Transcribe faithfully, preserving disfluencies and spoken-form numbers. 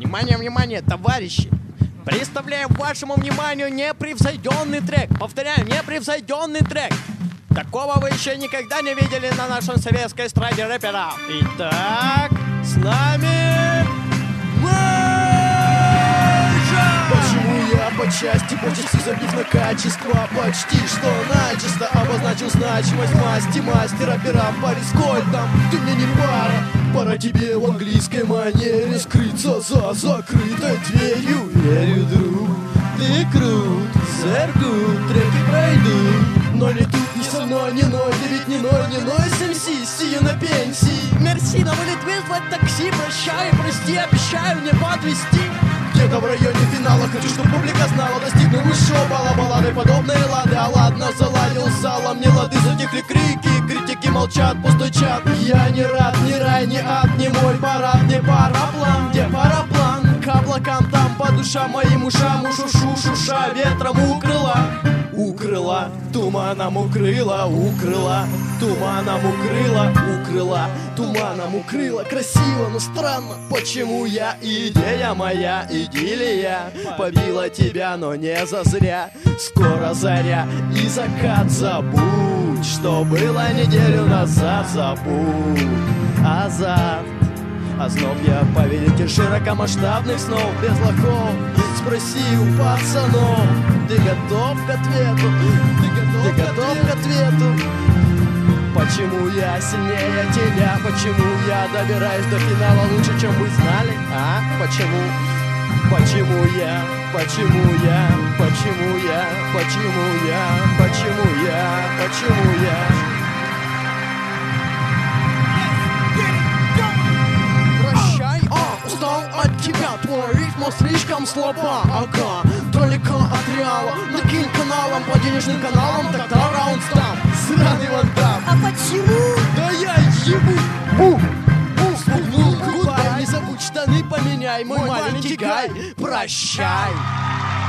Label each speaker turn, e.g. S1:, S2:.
S1: Внимание, внимание, товарищи! Представляем вашему вниманию непревзойденный трек. Повторяю, непревзойденный трек. Такого вы еще никогда не видели на нашем советской эстраде рэпера. Итак, с нами Мэйджор!
S2: Почему я по части, по части забив на качество? Почти что начисто обозначил значимость масти мастера пера полискольтом. Ты мне не пара, пора тебе в английской манере скрыться за закрытой дверью. Верю, друг, ты крут, сэр гуд, треки пройду. Но не тут, не со мной, не ной, ты ведь не ной, не ной с эм си, сию на пенсии.
S1: Мерси, на вылет вызвать такси, прощай, прости, обещаю не подвести.
S2: Где-то в районе финала хочу, чтобы публика знала. Достигну высшего балла, баллады подобные лады. А ладно, заладил салом, не лады, затихли крики. Критики молчат, пустой чат. Я не рад, ни рай, ни ад, ни мой парад, не параплан. Где параплан? К облакам там по душам моим ушам. Ушу-шу, шуша, ветром укрыла. Укрыла, туманом укрыла, укрыла, туманом укрыла, укрыла, туманом укрыла. Красиво, но странно, почему я, идея моя, идиллия побила тебя, но не зазря. Скоро заря и закат, забудь, что было неделю назад, забудь. Азарт, озноб я повелитель широкомасштабных снов без лохов. Спроси у пацанов, ты готов к ответу? Ты готов, ты готов к ответу? Почему я сильнее тебя? Почему я добираюсь до финала лучше, чем вы знали? А? Почему? Почему я? Почему я? Почему я? Почему я? Почему я? Почему я?
S1: От тебя твой ритм слишком слаба, ага. Далеко от реала, накинь каналом, по денежным каналам, тогда раунд стам.
S2: Сраный вандам.
S3: А почему?
S2: Да я ебу. Бу, бу, спугнул гудбай. Не забудь штаны поменяй, мой маленький гай. Прощай.